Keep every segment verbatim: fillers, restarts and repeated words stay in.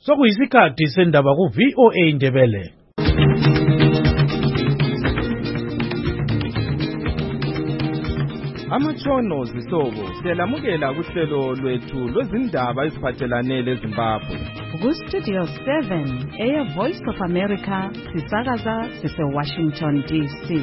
Sokuyisikhathi sendaba ku V O A Indebele. Amatshono zihlobo siyalamukela kuhlelo lwethu lwezindaba eziphathelane leZimbabwe. Ku Studio seven, Air Voice of America, sisakaza sise Washington D C.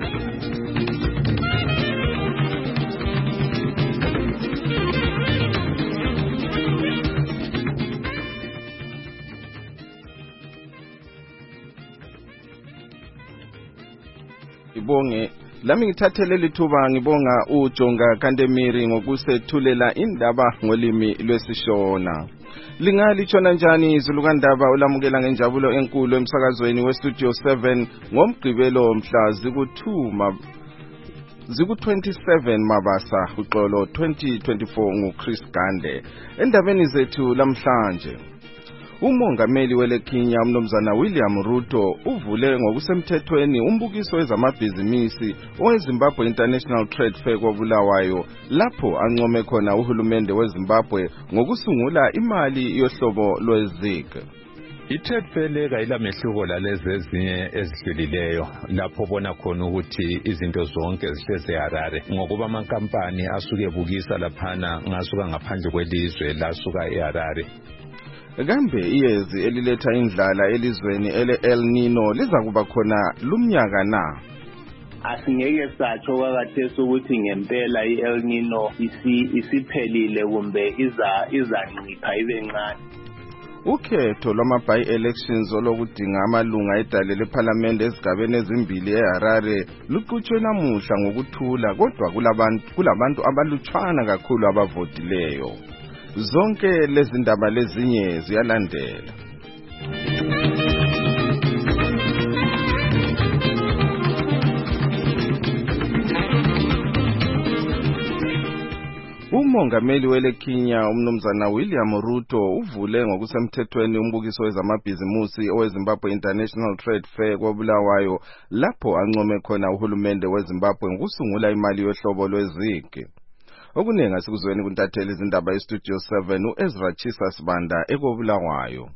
Ibonge lami ngithathele lithuba ngibonga uJonga Kandemiri ngokusethulela indaba ngolimi lwesishona. Lingalithona njani izulukandaba ulamukela ngenjabulo enkulu emsakazweni we Studio seven ngomgqibelo mhla ziku-two ziku twenty-seven Mabasa uXolo twenty twenty-four nguChris Gande. Endabeni zethu lamhlanje, umongameli weleKenya umnumzana William Ruto uvule ngokusemthethweni umbukiso wezamabhizinisi oweZimbabwe International Trade Fair koBulawayo, lapho ancome khona uhulumende weZimbabwe ngokusungula imali yohlobo lweZig. I-Trade Fair leka ilamehluko lalezi ezinye ezidlulileyo, lapho bona khona ukuthi izinto zonke zihleze Harare, ngokuba amankampani asuke ebukisa laphana ngasuka ngaphandle kwelizwe lasuka eHarare. Kambe iyezi eliletha indlala elizweni ele El Nino liza kuba khona lumnyaka na? Asingeke satsho kwakhathesi ukuthi ngempela i-El Nino isiphelile kumbe iza izancipha ibe ncane. Ukhetho lwama-by-elections olokudinga amalunga edale lephalamende ezigabeni ezimbili eHarare luqhutshwe namuhla ngokuthula, kodwa kulabantu kulabantu abalutshwana kakhulu abavotileyo. Zonke lezi ndaba lezinye ziyalandela. Umongameli weleKenya umnumzana William Ruto uvule ngokusemthethweni umbukiso wezamabhizimusi oweZimbabwe International Trade Fair koBulawayo, lapho ancome khona uhulumende weZimbabwe ngokusungula imali yohlobo lweZig. Okuningi asikuzweni kuntatheli izindaba eStudio seven uEzra Chisa Sibanda ekoBulawayo.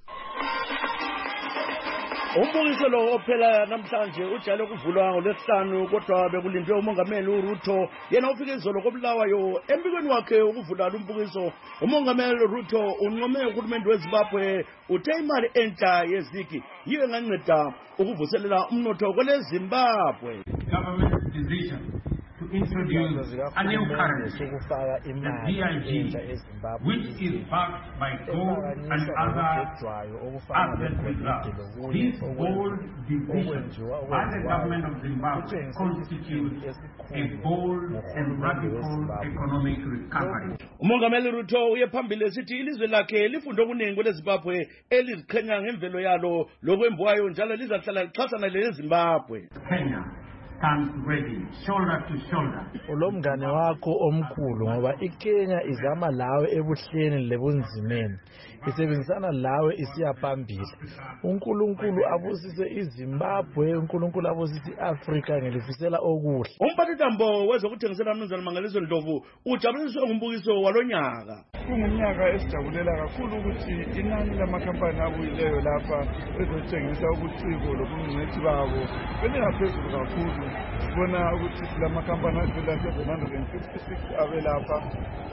Umbukiso lo ophela namhlanje ujale kuvulwa ngolwesihlanu, kodwa bekulindwe umongameli uRuto yena ufike izolo koBulawayo. Embikweni wakhe ukuvula umbukiso, umongameli Ruto uncome uhulumende weZimbabwe uthe imali entsha yeZig yiyo enganceda ukuvuselela umnotho kweleZimbabwe. Government decision to introduce a new currency, the V I G, which is backed by gold and other asset reserves. This bold decision by the government of Zimbabwe constitutes a bold and radical economic recovery. Umongameli Ruto uye phambili esithi ilizwe lakhe lifunde okuningi kweleZimbabwe eliziqhenya ngemvelo yalo lokwembuwayo njalo lizahlala lixhasana leZimbabwe. Kenya stands ready, shoulder to shoulder. Ulomngane wakho omkhulu ngoba iKenya izama lawe ebuhleni lebunzimeni, isebenzisana lawe isiya phambili. uNkulunkulu abusise iZimbabwe, uNkulunkulu abusise iAfrika ngelifisela okuhle. Umphathintambo wezokuthengisela umnumzana Mangaliso Ndlovu ujabuliswe ngumbukiso walonyaka. Kungumnyaka esijabulela kakhulu ukuthi inani lamakhampani abuyileyo lapha ezothengisa ubuciko lobungcwethi babo belingaphezulu kakhulu. Sibona ukuthi silamakhampani avela seven hundred fifty-six abelapha,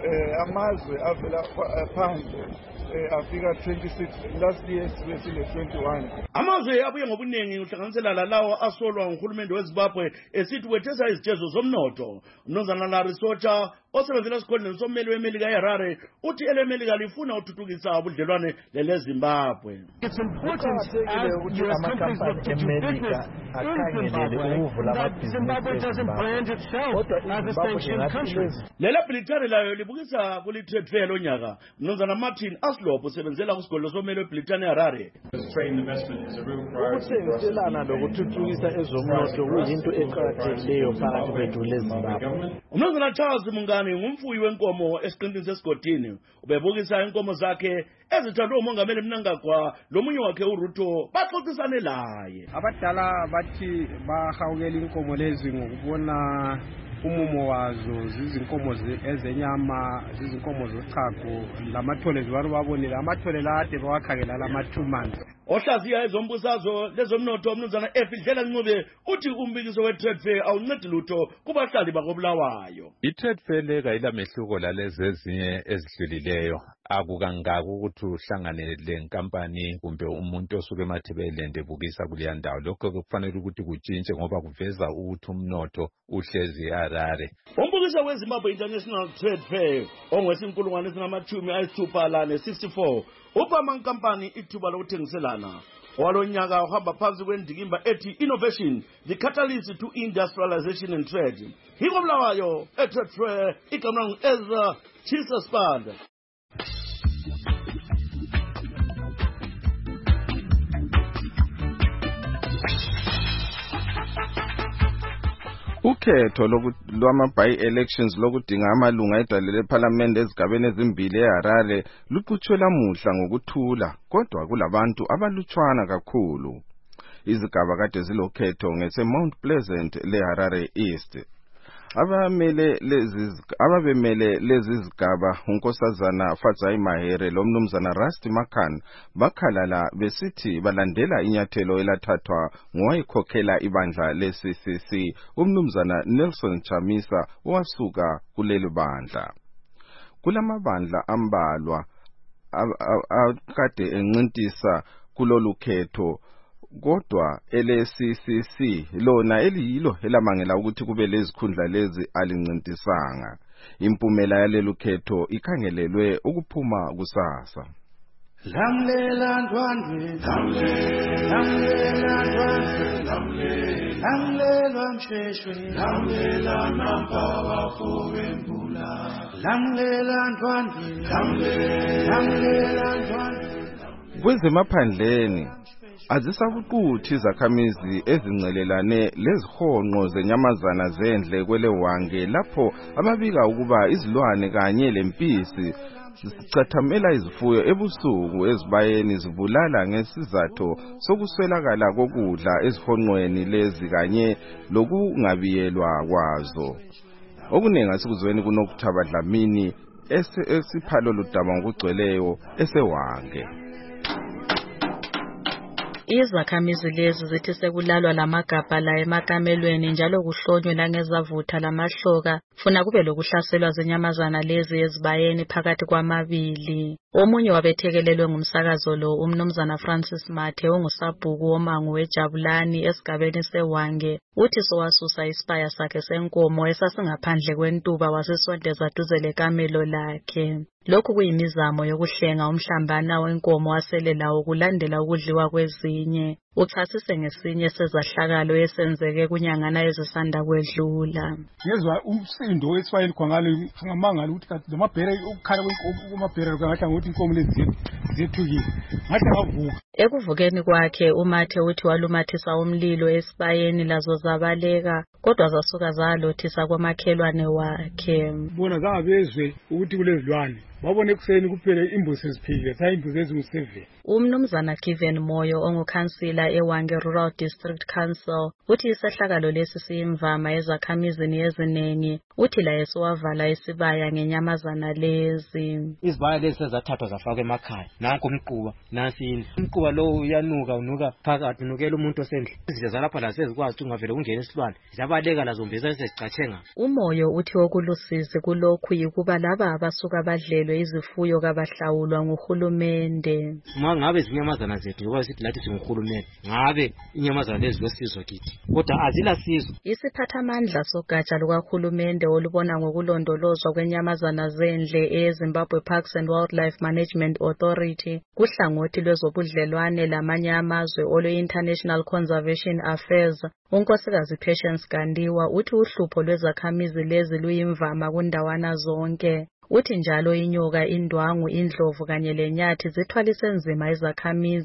amazwe avela phandle afika twenty-six, last year sibesile twenty-one. Amazwe abuye ngobuningi uhlanganisela lalawo asolwa nguhulumende weZimbabwe esithi wethesa izitezo zomnotho. Umnumzana Larry Socha osebenzela esikhundleni sommeli weMelika eHarare uthi eleMelika lifuna uthuthukisa ubudlelwane leLeZimbabwe. It's important as U S companies look to do business in Zimbabwe. Zimbabwe doesn't brand itself as a sanctioned country. Lela Britani layo libukisa kuli trade fair lonyaka. Umnumzana Martin Aslop usebenzela kusigodlo sommeli weBritani eHarare. Ukuthengiselana lokuthuthukisa ezomnotho kuyinto eqakathekileyo phakathi kwethu leZimbabwe. Umnumzana Charles Mungani ngumfuyi wenkomo esiqintini sesigodini, ubebukisa inkomo zakhe ezithandwe umongameli Mnangagwa lomunye wakhe uRuto baxoxisane laye. Abadala bathi bahawukela inkomo lezi ngokubona umumo wazo zizinkomo ezenyama zizinkomo zochago lamathole zibaru babonile amathole lade bawakhangela lama two months. Ohlaziya ezombusazwe lezomnotho umnumzana Efidlela Ncube uthi umbikiso we-trade fair awuncedi lutho kubahlali bakobulawayo. I-trade fair leka ilamehluko lalezi ezinye ezidlulileyo akukangaka ukuthi uhlangane lenkampani kumbe umuntu osuke eMatabeleland ebukisa kuleya ndawo. Lokho kufanele ukuthi kutshintshe ngoba kuveza ukuthi umnotho uhlezi eHarare. Umbukiso weZimbabwe International Trade Fair ongwesinkulungwane ezingamashumi ayisithupha lane sixty-four upha amankampani ithuba lokuthengiselana. Walonyaka uhamba phansi kwendikimba ethi innovation, the catalyst to industrialization and trade. Hiko Bulawayo e-Trade Fair igama langu Ezra Chisa Spanda. Ukhetho lwama-by-elections lokudinga amalunga edale lephalamende ezigabeni ezimbili eHarare luqhutshwe lamuhla ngokuthula, kodwa kulabantu abalutshwana kakhulu. Izigaba kade zilokhetho ngese-Mount Pleasant leHarare East. Abamele lezi ababemele lezi zigaba unkosazana Fadzai Mahere lomnumzana Rusty Makan bakhalala besithi balandela inyathelo elathathwa ngoyikhokhela ibandla le-C C C umnumzana Nelson Chamisa owasuka kuleli bandla. Kulamabandla ambalwa akade encintisa kulolu khetho, kodwa ele-C C C lona eliyilo elamangela ukuthi kube lezikhundla lezi alincintisanga. Impumela yalelo khetho ikhangelelwe ukuphuma kusasa. Lamlela ndwandwe, lamlela ndwandwe, lamlela msheshwe, lamlela nampa wafowembula, lamlela ndwandwe, lamlela ndwandwe. Kwezemaphandleni azisakuquthi izakhamizi ezincelelane lezihonqo zenyamazana zendle kwele wange lapho ababika ukuba izilwane kanye lempisi zicathamela izifuyo ebusuku ezibayeni zibulala ngesizathu sokuswelakala kokudla ezihonqweni lezi kanye lokungabiyelwa kwazo. Okuningi asikuzweni kunokuthaba Dlamini esiphalo ludaba ngokugcweleyo esewange. Izakhamizi lezi zithi sekulalwa lamagabha la emakamelweni njalo kuhlonywe langezavutha lamahloka funa kube lokuhlaselwa zenyamazana lezi ezibayeni phakathi kwamabili. Omunye wabethekelelwe ngumsakazo lo umnumzana Francis Mathe ongusabhuku womango weJabulani esigabeni sewange uthi sowasusa isibaya sakhe senkomo esasingaphandle kwentuba wasesondeza duze lekamelo lakhe. Lokhu kuyimizamo yokuhlenga umhlambana wenkomo wasele lawo kulandela ukudliwa kwezinye. Uchasise ngesinye sezahlakalo esenzeke kunyangana ezisanda kwedlula. Yezwa umsindo wesifayeli khangalo ngamangala ukuthi kathi lamabhere ukukhala kwamabhere kangathi ngokuthi inkomo lezi zethukile. Ngathi ngavuka. Ekuvukeni kwakhe uMathe uthi walumathisa umlilo esibayeni lazo zabaleka kodwa zasuka zalothisa kwamakhelwane wakhe. Bona zangabezwe ukuthi kulezilwane. Babone kuseni kuphela imbuzi eziphile, cha imbuzi eziwu-seven. Umnumzana Given Moyo ongukhansila eWange Rural District Council uthi isehlakalo lesi siyimvama ezakhamizini eziningi uthi la esiwavala isibaya ngenyamazana lezi. Izibaya lezi sezathathwa zafakwa emakhaya. Nanku umquba, nansi indlu. Umquba lo uyanuka unuka phakathi unukela umuntu osendle. Izinto zalapha la sezikwazi ungavele ungena esilwane. Zabaleka lazo mbeza sezicathenga. Umoyo uthi okulusizi kulokhu yikuba laba abasuka badlelwe izifuyo kabahlawulwa nguhulumende. Ngabe zinyamazana zethu ngoba sithi lathi singuhulumende ngabe inyamazana lezi losizwe kithi kodwa azila sizo. Isiphathamandla sogatsha lukahulumende olubona ngokulondolozwa kwenyamazana zendle eZimbabwe Parks and Wildlife Management Authority kuhlangothi lwezobudlelwane lamanye amazwe olwe-International Conservation Affairs unkosikazi Patience Gandiwa uthi uhlupho lwezakhamizi lezi luyimvama kundawana zonke. Uthi njalo inyoka, indwangu, indlovu kanye lenyathi zithwalise nzima izakhamizi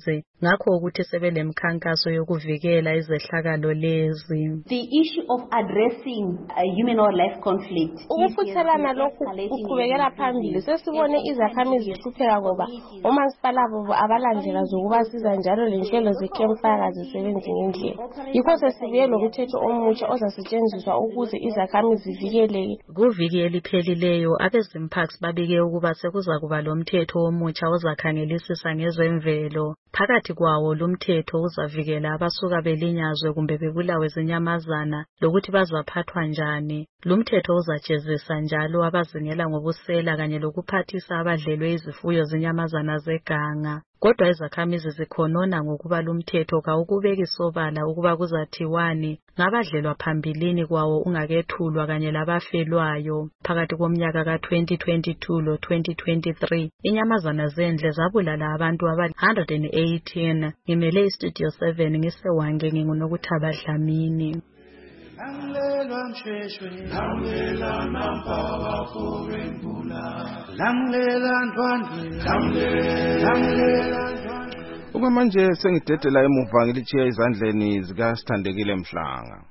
ngakho ukuthi sebelemkhankaso yokuvikela izehlakalo lezi. The issue of addressing a human or life conflict. Ukufuthelana lokhu uqhubekela phambili sesibone izakhamizi zihlupheka ngoba omasipala bobo abalandlela zokubasiza njalo lenhlelo zecampfire zisebenze ngendlela. Yikho sesibuye lomthetho omutsha ozasetshenziswa ukuze izakhamizi zivikeleke. Kuviki eliphelileyo abezimparks babike ukuba sekuza kuba lomthetho omutsha ozakhangelisisa ngezemvelo. Phakathi kwawo lumthetho uzavikela abasuka belinyazwe kumbe bebulawe zinyamazana lokuthi bazaphathwa njani. Lumthetho uzajezisa njalo abazingela ngobusela kanye lokuphathisa abadlelwe izifuyo zinyamazana zeganga. Kodwa izakhamizi zikhonona ngokuba lumthetho kawukubeki sobala ukuba kuzathiwani ngabadlelwa phambilini kwawo ungakethulwa kanye labafelwayo. Phakathi komnyaka ka twenty twenty-two lo twenty twenty-three inyamazana zendle zabulala abantu aba one hundred eighteen. Ngimele istudio seven ngisewange nginguNokuthaba Dlamini. Langlela msheshwe, langlela nampaba fowembula, langlela ntwandwe, langlela ntwandwe. Okwamanje sengidedela emuva ngilichiya izandleni zika Sithandekile Mhlanga.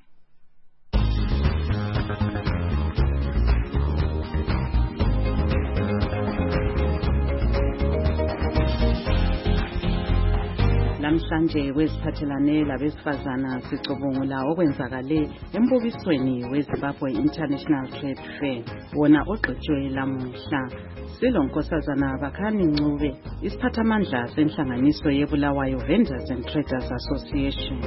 Namhlanje wesiphathelane labesifazana sicubungula okwenzakale embukisweni weZimbabwe International Trade Fair wona oqhutshwe lamuhla. Silonkosazana Bakhani Ncube, isiphathamandla senhlanganiso yeBulawayo Vendors and Traders Association.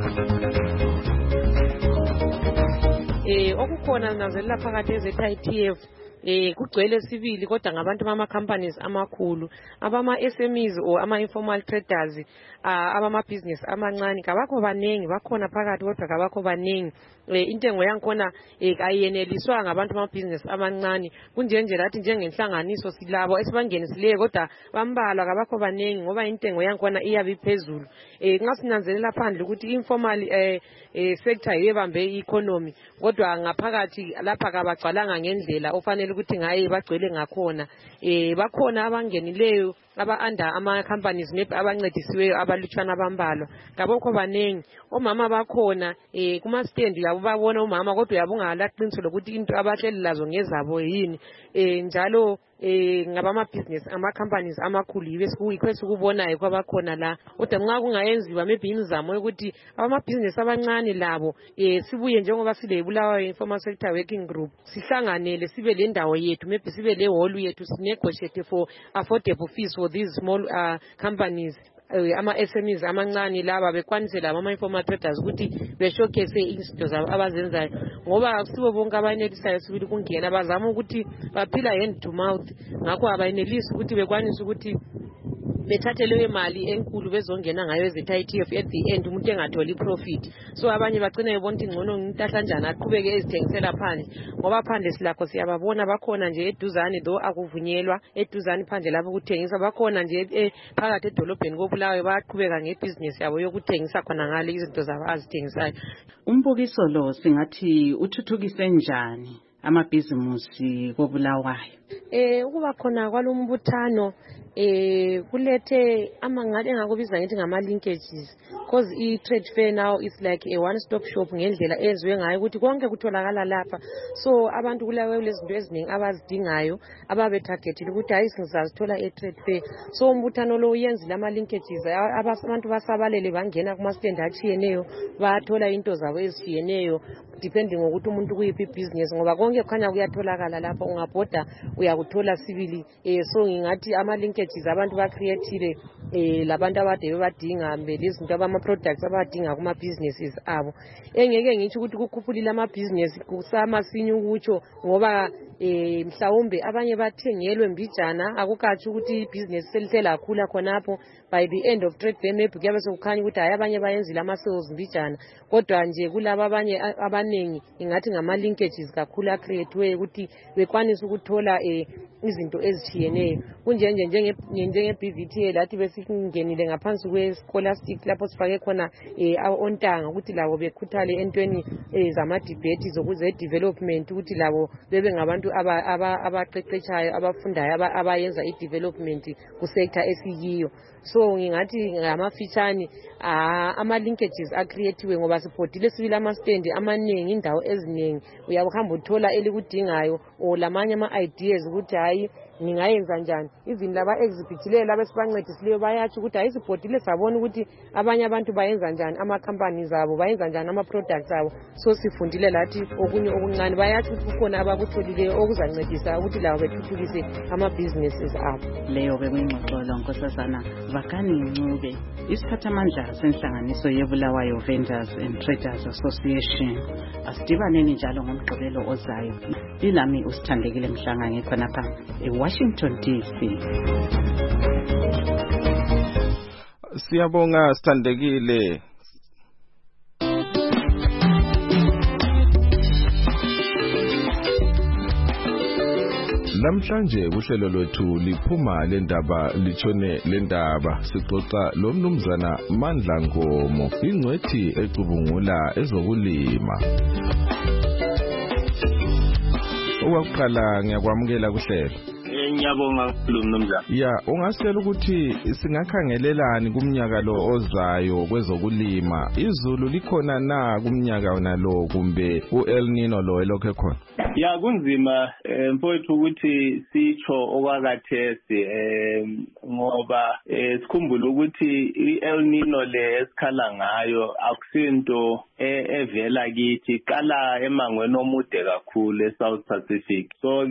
Eh okukhona nazelela phakathi eze-I T F eh kugcwele sibili kodwa ngabantu bama companies amakhulu abama S M Es or ama informal traders abama business amancane kabakho banengi bakhona phakathi kodwa kabakho banengi. Intengo yankhona ayiyeneliswa ngabantu bama business amancane kunjenje lathi njengenhlanganiso silabo esibangenisileyo kodwa bambalwa kabakho banengi ngoba intengo yankhona iyabe iphezulu. Eh ngasinanzelela phandle ukuthi informal eh sector yebambe i-economy kodwa ngaphakathi lapha kabagcwalanga ngendlela ofanele ukuthi ngaye bagcwele ngakhona. Eh bakhona abangenileyo aba under ama companies nepe abancedisiweyo abalutshana abambalwa kabokho banengi. Omama bakhona eh kuma stand yabo babona umama kodwa uyabunga laqiniso lokuthi into abahleli lazo ngezabo yini. Eh njalo eh ngabama business ama companies amakhulu yibe sikuyikho kubonayo kwabakhona la kodwa nxa kungayenziwa maybe imizamo ukuthi abama business abancane labo eh sibuye njengoba sile Bulawayo Informal Sector Working Group sihlanganele sibe le ndawo yethu maybe sibe le hall yethu sinegotiate for affordable fees for these small uh, companies. Ama S M Es amancane laba bekwanisela ama informal traders ukuthi be showcase izinto zabo abazenzayo ngoba akusibo bonke abayenelisayo sibili kungena bazama ukuthi baphila hand to mouth ngakho abayenelisi ukuthi bekwanise ukuthi bethathe leyo mali enkulu bezongena ngayo eze-I T F at the end umuntu engatholi profit. So abanye bagcina bebona ukuthi ngcono ngintahla njani aqhubeke ezithengisela phandle ngoba phandle silakho siyababona bakhona nje eduzane do akuvunyelwa eduzane phandle lapho ukuthengisa bakhona nje phakathi edolobheni koBulawayo bayaqhubeka ngebusiness yabo yokuthengisa khona ngale izinto zabo azithengisayo. Umbukiso lo singathi uthuthukise njani amabhizimusi koBulawayo? Eh ukuba khona kwalombuthano eh kulethe amangale engakubiza ngithi ngama linkages because I trade fair now is like a one stop shop ngendlela ezwe ngayo ukuthi konke kutholakala lapha. So abantu kulawe lezinto eziningi abazidingayo ababe targeted ukuthi hayi sizazithola e trade fair. So umbuthano lo uyenzile ama linkages abantu basabalele bangena kuma stand achiyeneyo bathola into zabo ezichiyeneyo depending ngokuthi umuntu kuyiphi business ngoba konke kukhanya kuyatholakala lapha ungabhoda uyakuthola sibili. Eh so ngingathi ama linkages abantu ba creative eh labantu abade bebadinga mbele izinto abama products abadinga kuma businesses abo. Engeke ngithi ukuthi kukhuphulile ama business kusama sinye ukutsho ngoba eh mhlawumbe abanye bathengelwe mbijana akukathi ukuthi business selithela khula khonapho by the end of trade fair maybe kuyabe sokukhanya ukuthi hayi abanye bayenzile ama sales mbijana kodwa nje kulabo abanye abanengi ingathi ngama linkages kakhulu acreatewe ukuthi bekwanisa ukuthola eh izinto ezichiyeneyo kunjenje njenge njenge B V T lathi besingenile ngaphansi kwe scholastic lapho sifake sifake khona eh ontanga ukuthi labo bekhuthale entweni zama debate zokuze development ukuthi labo bebe ngabantu abaqeqetshayo abafundayo abayenza i development ku sector esiyiyo. So ngingathi ngamafitshane ama linkages acreatiwe ngoba siphodile sibili ama stand amanengi indawo eziningi uyabuhamba uthola elikudingayo o lamanye ama ideas ukuthi hayi ningayenza njani. Even laba exhibitileyo laba sibancedisileyo bayathi ukuthi hayi siphodile sabona ukuthi abanye abantu bayenza njani ama companies abo bayenza njani ama products abo. So sifundile lathi okunye okuncane bayathi kukhona abakutholileyo okuzancedisa ukuthi labo bethuthukise ama businesses abo. Leyo bekuyingxoxo Nkosazana Vakani Ncube, isiphathamandla senhlanganiso yeBulawayo Vendors and Traders Association. Asidibaneni njalo ngomgqibelo ozayo. Ilami usithandekile Mhlanga ngikhonapha eWashington D C. Siyabonga sithandekile. Namhlanje uhlelo lwethu liphuma lendaba litshone lendaba sixoxa lo mnumzana Mandla Ngomo ingcwethi ecubungula ezokulima. Owakuqala ngiyakwamukela kuhlelo. Ngiyabonga kakhulu mnumzana. Ya, ungasitshela ukuthi singakhangelelani kumnyaka lo ozayo kwezokulima? Izulu likhona na kumnyaka nalo kumbe uEl Nino lo elokho khona? Ya kunzima mfowethu ukuthi sitsho okwakathesi ngoba sikhumbula ukuthi iEl Nino le esikhala ngayo akusinto evela kithi qala emangweni omude kakhulu eSouth Pacific. So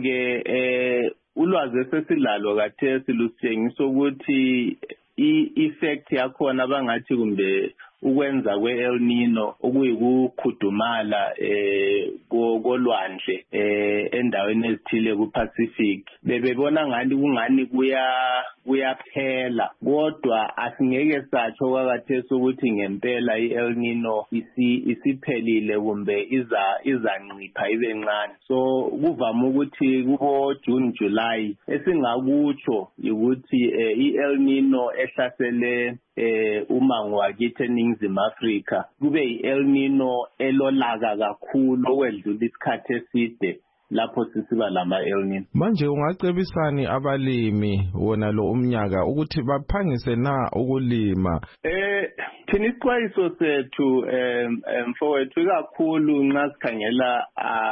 ke ulwazi esesilalo kathesi lusitshengisa ukuthi i-effect yakhona bangathi kumbe ukwenza kwe-El Nino okuyikukhudumala eh kolwandle eh endaweni ezithile ku-Pacific bebebona ngani kungani kuya kuyaphela kodwa asingeke satsho kwakathesi ukuthi ngempela i-El Nino isi isiphelile kumbe iza izancipha ibe ncane. So kuvama ukuthi kubo June July esingakutsho ukuthi eh, i-El Nino ehlasele eh umango wakithi eNingizimu Afrika kube i-El Nino elolaka kakhulu okwedlula isikhathi eside lapho sisiba lama El Nino. Manje ungacebisani abalimi wona lo umnyaka ukuthi baphangise na ukulima? Eh thina isixwayiso sethu mfowethu kakhulu nxa sikhangela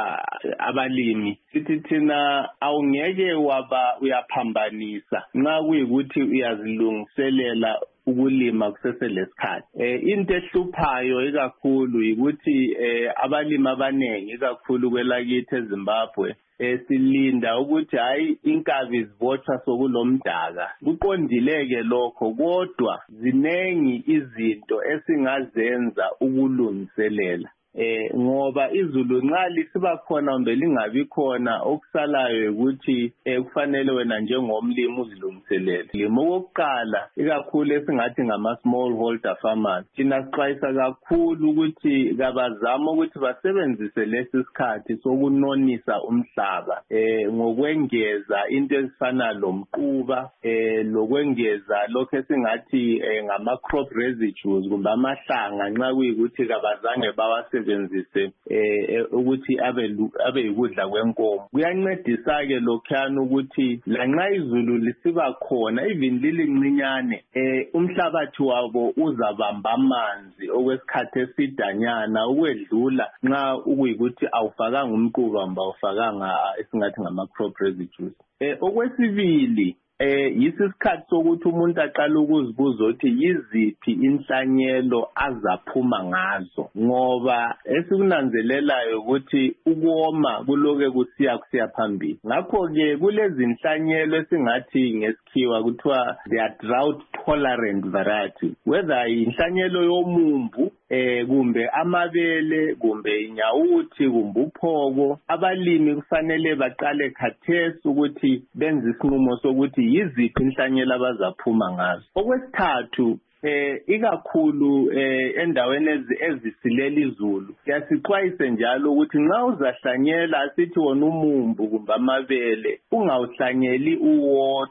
abalimi sithi thina awungeke waba uyaphambanisa nxa kuyikuthi uyazilungiselela ukulima kuseselesikhathi. Eh into ehluphayo ikakhulu ukuthi eh abalimi abanengi ikakhulu kwelakithi eZimbabwe eh silinda ukuthi hayi inkabi zibotshwa sokulomdaka. Kuqondileke lokho kodwa zinengi izinto esingazenza ukulungiselela. Eh ngoba izulu nxa lisiba khona kumbe lingabi khona okusalayo ukuthi eh kufanele wena njengomlimi uzilungiselele. Limo kokuqala ikakhulu esingathi ngama small holder farmers thina sixwayisa kakhulu ukuthi kabazama ukuthi basebenzise lesi sikhathi sokunonisa umhlaba eh ngokwengeza into ezifana lomquba eh lokwengeza lokho esingathi eh, ngama crop residues kumbe amahlanga nxa kuyikuthi kabazange bawase sebenzise eh ukuthi abe abe yikudla kwenkomo. Kuyancedisa ke lokhana ukuthi lanxa izulu lisiba khona even lilincinyane eh umhlabathi wabo uzabamba amanzi okwesikhathi esidanyana ukwedlula nxa ukuyikuthi awufakanga umquba mba awufakanga esingathi ngama crop residues. Eh okwesibili eh yisisikhathi sokuthi umuntu aqala ukuzibuza ukuthi yiziphi inhlanyelo azaphuma ngazo ngoba esikunanzelelayo ukuthi ukoma kuloke kusiya kusiya phambili. Ngakho ke kulezi inhlanyelo esingathi ngesikhiwa kuthiwa they are drought tolerant variety, whether inhlanyelo yomumbu eh kumbe amabele kumbe inyawuthi kumbe uphoko. Abalimi kufanele baqale khathesi ukuthi benze isinqumo sokuthi yiziphi inhlanyelo abazaphuma ngazo. Okwesithathu eh ikakhulu eh endaweni ezisilela izulu siyasixwayise njalo ukuthi nxa uzahlanyela asithi wona umumbu kumbe amabele ungawuhlanyeli uwodwa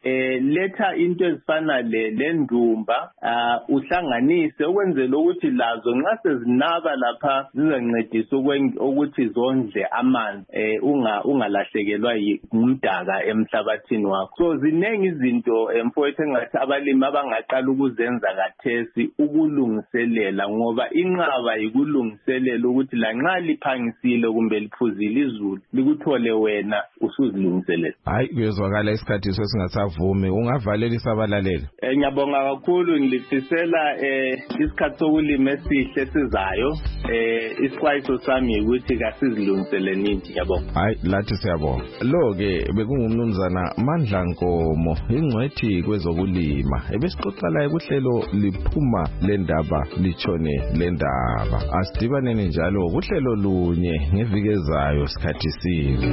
eh letha into ezifana le lendumba uh, uhlanganise ukwenzela ukuthi lazo nxa sezinaba lapha zizancedisa ukuthi zondle amanzi eh unga ungalahlekelwa ngumdaka emhlabathini wakho. So zinengi izinto emfowethu engathi abalimi abangaqala ukuzenza kathesi ukulungiselela, ngoba inqaba yikulungiselela ukuthi lanxa liphangisile kumbe liphuzile izulu likuthole wena usuzilungiselela. Hayi kuyezwakala isikhathi sesingasavumi, ungavalelisa abalaleli. Eh ngiyabonga kakhulu, ngilifisela eh isikhathi sokulima esihle sizayo. Eh isixwayiso sami ukuthi kasizilungiseleni. Ngiyabonga. Hayi lathi siyabonga. Lo ke bekungumnumzana Mandla Nkomo, ingcwethi kwezokulima. Ebesixoxa la kuhlelo liphuma lendaba lichone lendaba. Asidibaneni njalo kuhlelo lunye ngeviki ezayo sikhathi sinye.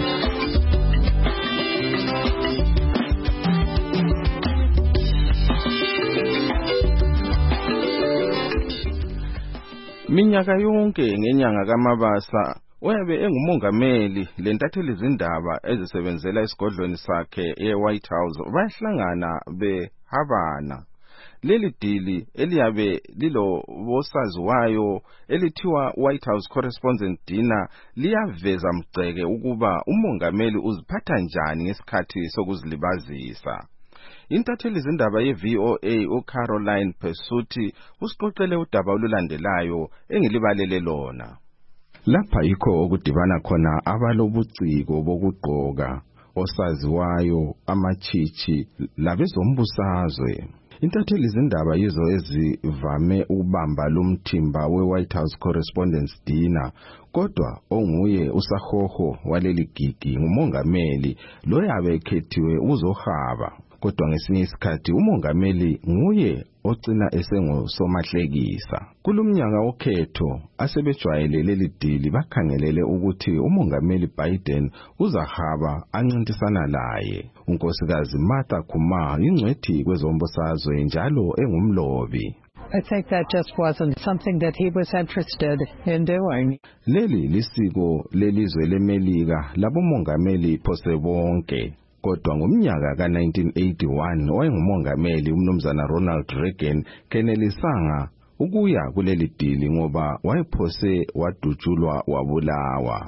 Minyaka yonke ngenyanga kaMabasa uyabe engumongameli lentatheli izindaba ezisebenzela isigodlweni sakhe eWhite House bayahlangana behabana. Leli dili eliyabe lilo wosaziwayo elithiwa White House Correspondent Dinner liyaveza mgceke ukuba umongameli uziphatha njani ngesikhathi sokuzilibazisa. Intatheli izindaba ye-V O A uCaroline Pesuti usixoxele udaba olulandelayo engilibalele lona. Lapha yikho okudibana khona abalobuciko bokugqoka, osaziwayo, amachichi labezombusazwe. Intatheli izindaba yizo ezivame ukubamba lumthimba we-White House Correspondents Dinner, kodwa onguye usahoho waleli gigi ngumongameli lo yabe ekhethiwe uzohaba. Kodwa ngesinye isikhathi umongameli nguye ogcina esengusomahlekisa. Kulumnyaka okhetho asebejwayele leli dili bakhangelele ukuthi umongameli Biden uzahaba ancintisana laye. Unkosikazi Martha Kuma ingcwethi kwezombusazwe njalo engumlobi. I think that just wasn't something that he was interested in doing. Leli lisiko lelizwe leMelika labomongameli phose bonke. Kodwa ngomnyaka ka nineteen eighty-one owayengumongameli umnumzana Ronald Reagan kenelisanga ukuya kuleli dili ngoba wayephose wadutshulwa wabulawa.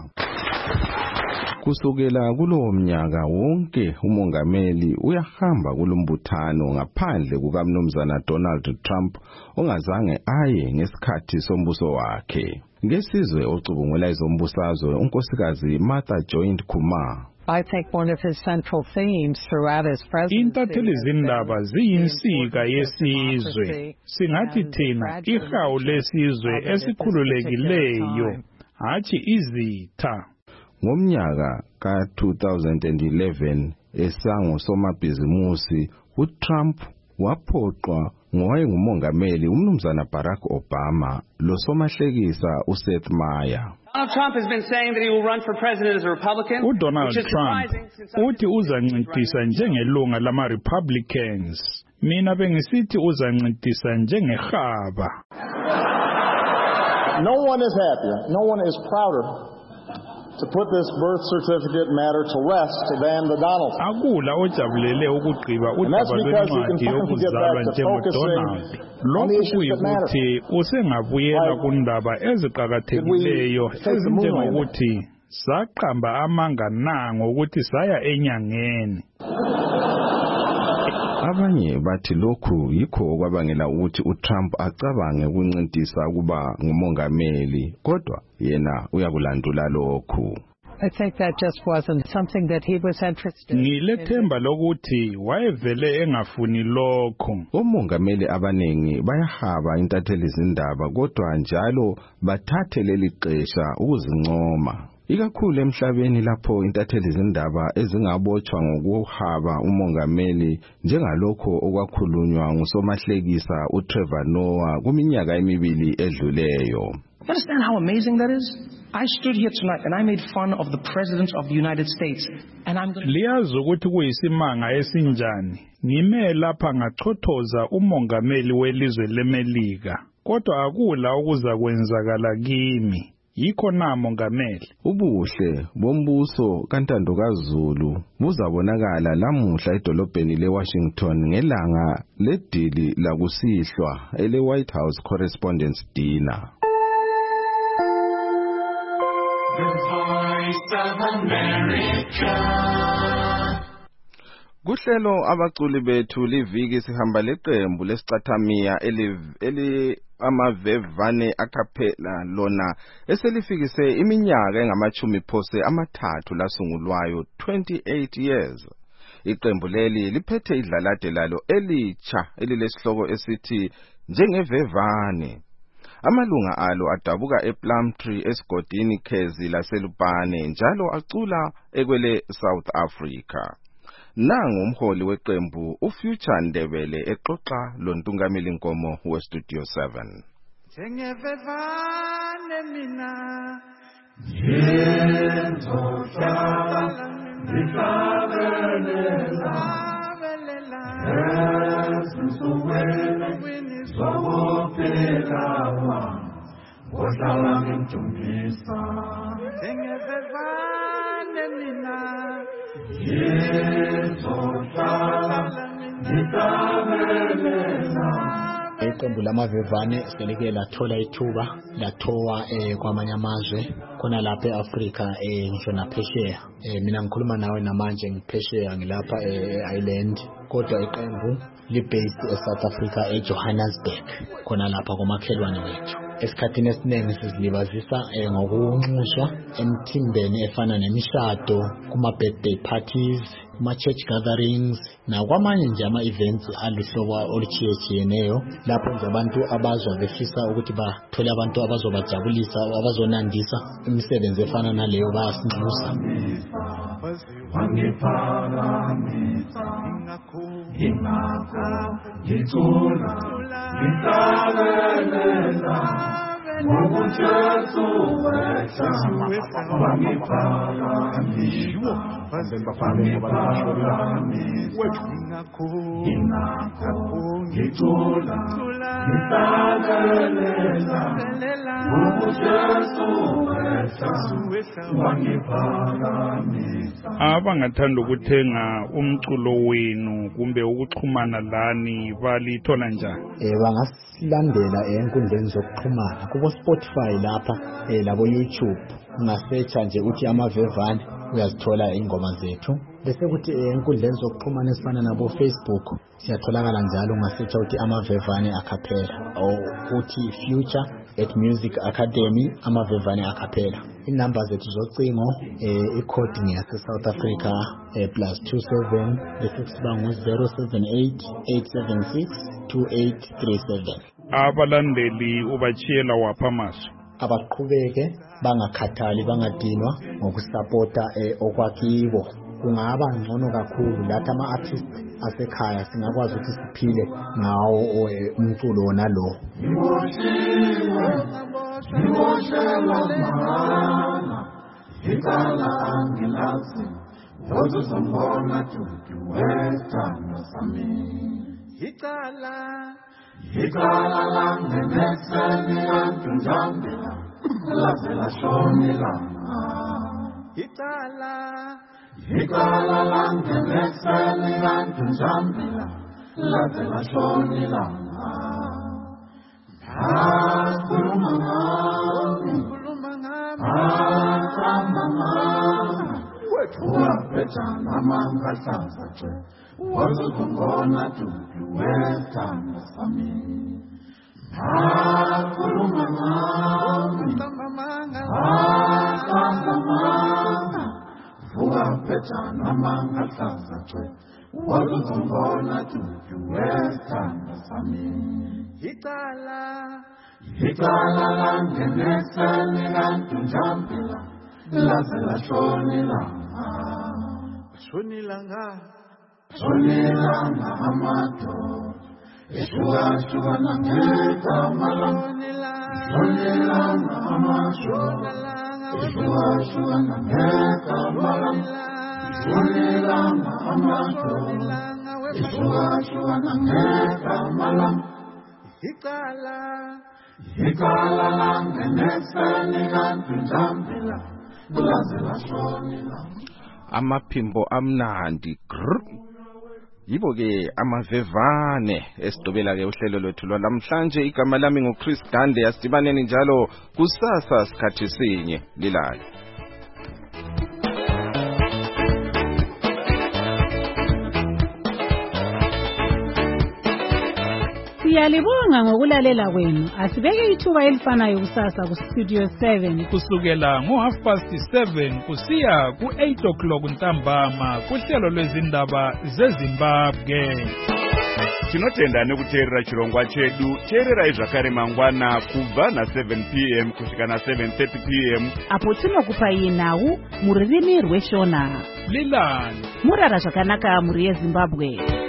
Kusukela kulowo mnyaka wonke umongameli uyahamba kulumbuthano ngaphandle kukamnumzana Donald Trump ongazange aye ngesikhathi sombuso wakhe. Ngesizwe ocubungula izombusazwe unkosikazi Martha Joint Kuma. I think one of his central themes throughout his presidency. Intatheli izindaba ziyinsika yesizwe. Singathi thina ihawu lesizwe esikhululekileyo, hathi izitha. Ngomnyaka ka two thousand eleven esango somabhizimusi uTrump waphoqwa ngowayengumongameli umnumzana Barack Obama lo somahlekisa uSeth Meyer. Donald Trump has been saying that he will run for president as a Republican. uDonald Trump uthi uzancintisana njengelunga lama Republicans. Mina bengisithi uzancintisana njengehaba. No one is happier, no one is prouder to put this birth certificate matter to rest than the Donalds. Akula ojabulele ukugqiba udaba lwencwadi yokuzalwa njengoDonald. Lokhu kuyikuthi usengabuyela kundaba eziqakathekileyo ezinjengokuthi saqamba amanga nango ukuthi saya enyangeni. Abanye bathi lokhu yikho okwabangela ukuthi uTrump acabange ukuncintisa kuba ngumongameli, kodwa yena uyakulandula lokhu. I think that just wasn't something that he was interested in. Ngilethemba lokuthi wayevele engafuni lokho. Omongameli abanengi bayahaba intatheli izindaba kodwa njalo bathathe leli xesha ukuzincoma. Ikakhulu emhlabeni lapho intatheli izindaba ezingabotshwa ngokuhaba umongameli njengalokho okwakhulunywa ngusomahlekisa uTrevor Noah kuminyaka emibili edluleyo. Understand how amazing that is? I stood here tonight and I made fun of the President of the United States and I'm going to... Liyazi ukuthi kuyisimanga esinjani. Ngime lapha ngachothoza umongameli welizwe leMelika. Kodwa akula okuza kwenzakala kimi. yikho na mongameli ubuhle bombuso kaNtando kaZulu buzabonakala lamuhla edolobheni leWashington ngelanga ledili lakusihlwa ele White House Correspondents' Dinner. The Voice of America. Kuhlelo abaculi bethu liviki sihamba leqembu lesicathamiya eli eli amavevane acapella lona eselifikise iminyaka engamachumi phose amathathu lasungulwayo twenty-eight years. Iqembu leli liphethe idlalade lalo elicha elilesihloko esithi njengevevane. Amalunga alo adabuka ePlumtree esigodini Khezi laseLupane njalo acula ekwele South Africa. Nangu umholi weqembu uFuture Ndebele exoxa loNtungameli Nkomo weStudio seven. Njengevevane mina ngizohlala ngihlabelela ezinsukwini zokuphila kwami ngohlala ngimjumisa njengevevane mina ngizohlala ngihlabelela. Iqembu lamavevane selike lathola ithuba lathowa eh kwamanye amazwe khona lapha eAfrica eh ngisho naphesheya. Eh mina ngikhuluma nawe namanje ngiphesheya ngilapha eIreland kodwa iqembu libased eSouth Africa eJohannesburg khona lapha komakhelwane wethu. Esikhathini esiningi sizilibazisa eh ngokunxuswa emthimbeni efana nemishado, kuma birthday parties, kuma church gatherings na kwamanye nje ama events aluhlobo oluchiyechiyeneyo lapho nje abantu abazwa befisa ukuthi bathole abantu abazobajabulisa abazonandisa imisebenzi efana naleyo bayasinxusa. Abangathanda ukuthenga umculo wenu kumbe ukuxhumana lani balithola njani? Eh bangasilandela enkundleni zokuxhumana kubo Spotify lapha eh labo YouTube ungasearcha nje uthi amavevane uyazithola ingoma zethu. Bese kuthi enkundleni zokuxhumana esifana nabo Facebook siyatholakala njalo ungasearcha uthi amavevane acapella or uthi Future at Music Academy amavevane acapella. Inamba zethu zocingo eh icode ngiyase South Africa eh plus two seven bese siba ngo zero seven eight eight seven six two eight three seven. Abalandeli ubachiyela wapha maso abaqhubeke bangakhathali bangadinwa ngokusupporta eh okwakibo. Kungaba ngcono kakhulu lathi ama artists asekhaya singakwazi ukuthi siphile ngawo umculo wona lo. Ikala angilazi Zozo zombona tukiwetana sami Ikala Ikala lange neseni lantu njambila Lazela shoni langa Ikala Ikala lange neseni lantu njambila Lazela shoni langa Kuluma ngami Kuluma ngami Wapetana manga sasa che Wazo kongona tukiwetana sami Kuluma ngami Kuluma ngami Wapetana manga sasa che Wazo kongona tukiwetana sami Ikala Ikala lange neseni lantu njambila Lazela shoni langa Shoni langa Shoni langa amato Eshuga shuga nangeka malam Shoni langa amato Eshuga shuga nangeka malam Shoni langa amato Eshuga shuga nangeka malam Ikala Ikala lange neseni kanti njambila kulazela shonila. Amaphimbo amnandi grr. Yibo ke amavevane esidobela ke uhlelo lwethu lwalamhlanje. Igama lami nguChris Gande. Asidibaneni njalo kusasa sikhathi sinye lilala. Siyalibonga ngokulalela kwenu. Asibeke ithuba elifanayo kusasa ku Studio seven kusukela ngo half past seven kusiya ku eight o'clock ntambama kuhlelo lwezindaba zeZimbabwe. Tinotenda nekuteerera chirongwa chedu. Teerera zvakare mangwana kubva na seven p m kusvika na seven thirty p m apo tinokupai nhau muririmi rweshona. Lilani murara zvakanaka muri yeZimbabwe.